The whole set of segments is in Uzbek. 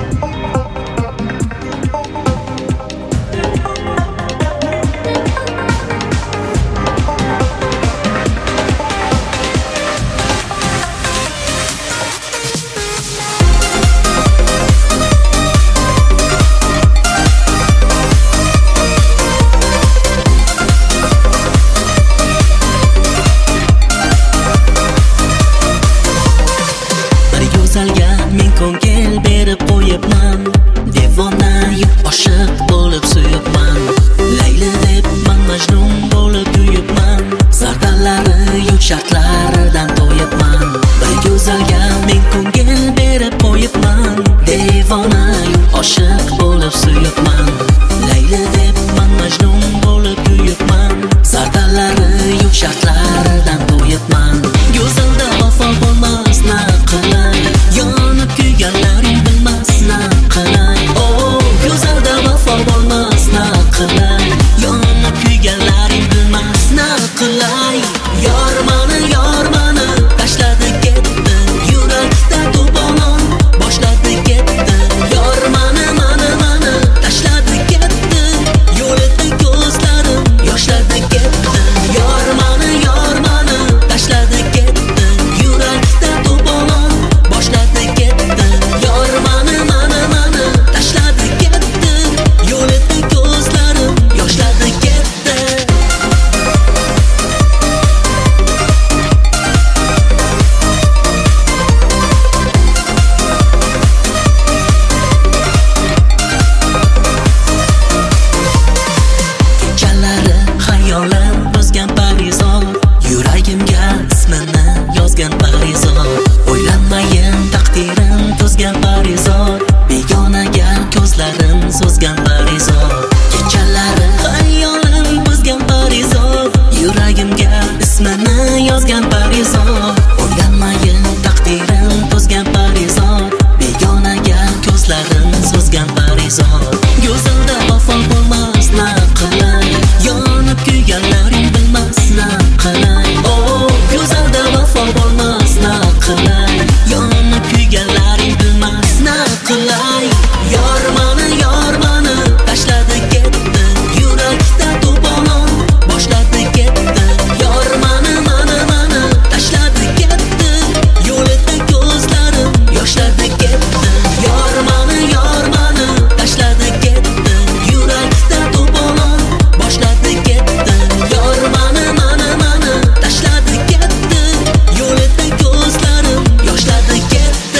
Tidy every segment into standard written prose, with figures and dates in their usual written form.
Men ko'ngil berib qo'yibman, devona yuk oshiq bo'lib suyibman. Layli deb man Majnun bo'lib kuyibman, sardallari yo'q shartlaridan to'yibman. Bir go'zalga men ko'ngil berib qo'yibman, devona yuk oshiq bo'lib suyibman. Layli deb man Majnun bo'lib kuyibman, sardallari yo'q shartlaridan to'yibman. Go'zalda vafo bo'lmas na qilay, yonib kuyganlaring bilmas na qilay. Oh, go'zalda vafo bo'lmas na qilay, yonib kuyganlaring bilmas na qilay. Yormani tashladi ketdi, yurakda to'polon boshladi ketdi. Yormani tashladi ketdi, yo'lida ko'zlarim yoshladi ketdi. Yormani tashladi ketdi, yurakda to'polon boshladi ketdi. Yormani tashladi ketdi, yo'lida ko'zlarim yoshladi ketdi. Kechalari xayolim buzgan parizor, yuragimga ismini yozgan parizor. O'ylanmayin taqdirim tuzgan parizor, begonaga ko'zlarim so'zgan parizor. Kechalari xayolim buzgan parizor, yuragimga ismini yozgan parizor. O'ylanmayin taqdirim tuzgan parizor, begonaga ko'zlarim so'zgan parizor. Go'zalda vafo bo'lmas na qilay, yonib kuyganlaring bilmas na qilay. Oh, go'zalda vafo bo'lmas na qilay, yonib kuyganlaring bilmas na qilay. Yormani tashladi ketdi, yurakda to'polon boshladi ketdi. Yormani tashladi ketdi, yo'lida ko'zlarim yoshladi ketdi. Yormani tashladi ketdi, yurakda to'polon boshladi ketdi. Yormani tashladi ketdi, yo'lida ko'zlarim yoshladi ketdi.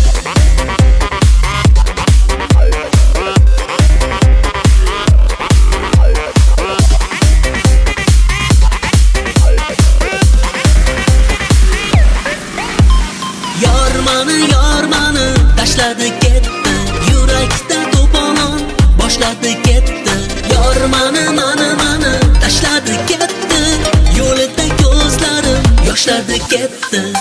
Yormani tashladi ketdi, yurakda to'polon boshladi ketdi. Yormani tashladi ketdi, yo'lida ko'zlarim yoshladi ketdi.